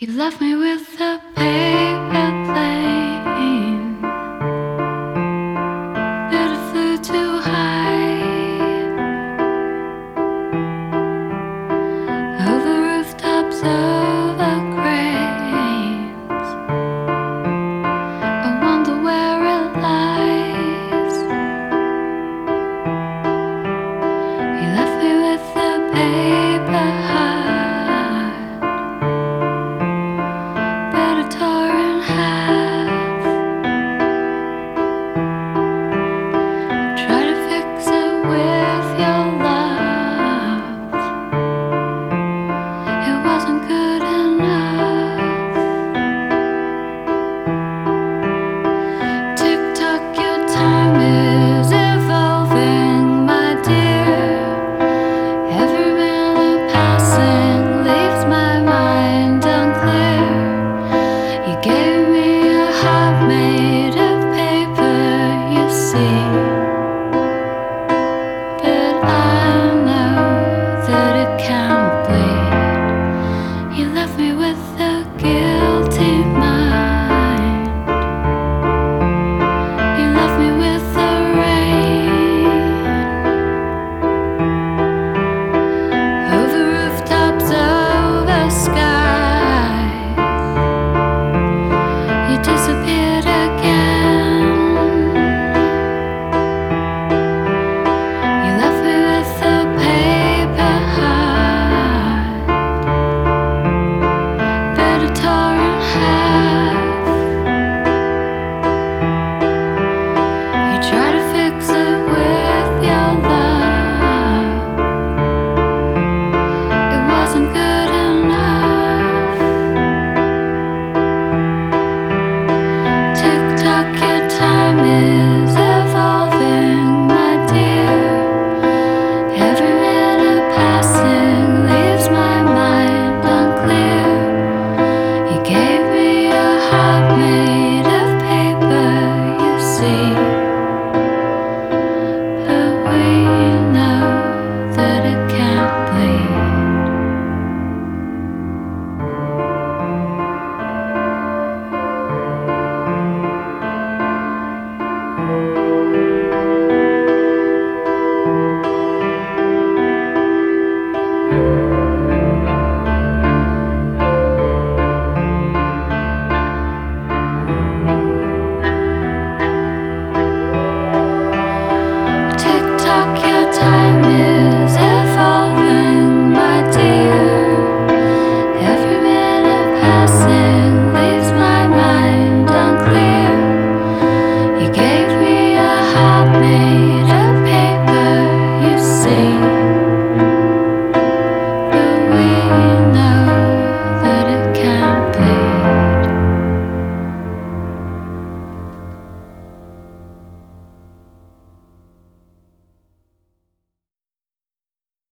You left me with a paper plane that it flew too high over rooftops, over cranes. I wonder where it lies. You left me with a paper heart, but it tore in half. Try to fix it with your love. It wasn't good enough. Tick tock, your time is evolving, my dear. Every minute passing leaves my mind unclear. You gave me a heart made of paper, you see. But I know that it can't bleed. You left me with a guilty mind.